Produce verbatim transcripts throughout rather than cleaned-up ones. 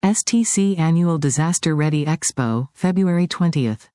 S T C Annual Disaster Ready Expo, February twentieth.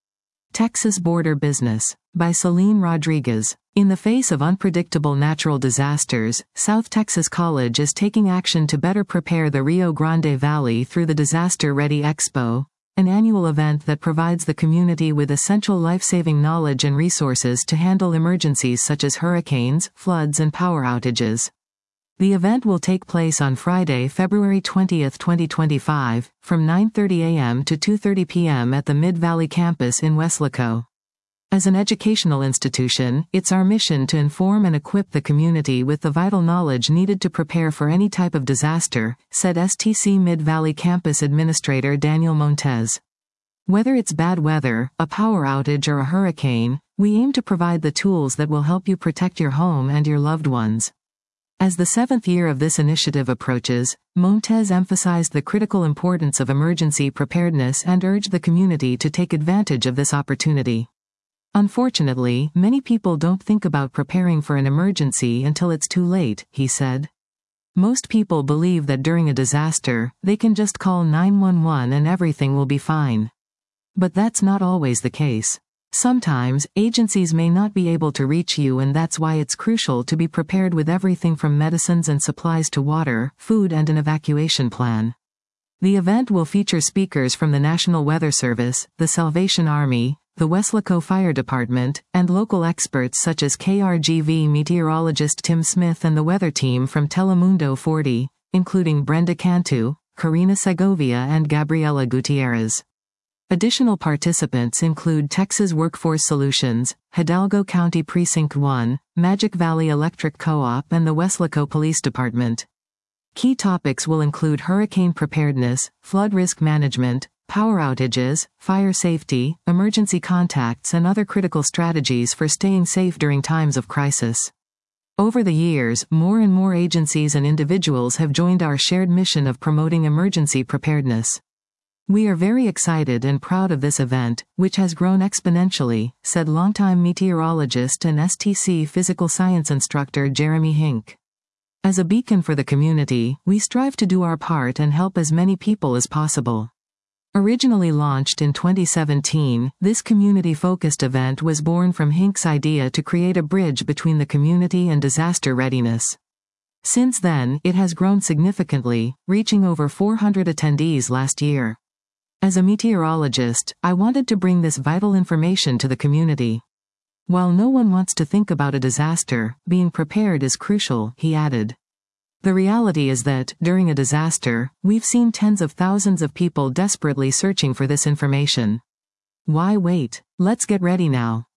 Texas Border Business. By Celine Rodriguez. In the face of unpredictable natural disasters, South Texas College is taking action to better prepare the Rio Grande Valley through the Disaster Ready Expo, an annual event that provides the community with essential life-saving knowledge and resources to handle emergencies such as hurricanes, floods, and power outages. The event will take place on Friday, February twentieth, twenty twenty-five, from nine thirty a m to two thirty p m at the Mid-Valley campus in Weslaco. As an educational institution, it's our mission to inform and equip the community with the vital knowledge needed to prepare for any type of disaster, said S T C Mid-Valley Campus Administrator Daniel Montes. Whether it's bad weather, a power outage, or a hurricane, we aim to provide the tools that will help you protect your home and your loved ones. As the seventh year of this initiative approaches, Montes emphasized the critical importance of emergency preparedness and urged the community to take advantage of this opportunity. Unfortunately, many people don't think about preparing for an emergency until it's too late, he said. Most people believe that during a disaster, they can just call nine one one and everything will be fine. But that's not always the case. Sometimes, agencies may not be able to reach you, and that's why it's crucial to be prepared with everything from medicines and supplies to water, food, and an evacuation plan. The event will feature speakers from the National Weather Service, the Salvation Army, the Weslaco Fire Department, and local experts such as K R G V meteorologist Tim Smith and the weather team from Telemundo forty, including Brenda Cantu, Karina Segovia, and Gabriela Gutierrez. Additional participants include Texas Workforce Solutions, Hidalgo County Precinct one, Magic Valley Electric Co-op, and the Weslaco Police Department. Key topics will include hurricane preparedness, flood risk management, power outages, fire safety, emergency contacts, and other critical strategies for staying safe during times of crisis. Over the years, more and more agencies and individuals have joined our shared mission of promoting emergency preparedness. We are very excited and proud of this event, which has grown exponentially, said longtime meteorologist and S T C physical science instructor Jeremy Hink. As a beacon for the community, we strive to do our part and help as many people as possible. Originally launched in twenty seventeen, this community-focused event was born from Hink's idea to create a bridge between the community and disaster readiness. Since then, it has grown significantly, reaching over four hundred attendees last year. As a meteorologist, I wanted to bring this vital information to the community. While no one wants to think about a disaster, being prepared is crucial, he added. The reality is that, during a disaster, we've seen tens of thousands of people desperately searching for this information. Why wait? Let's get ready now.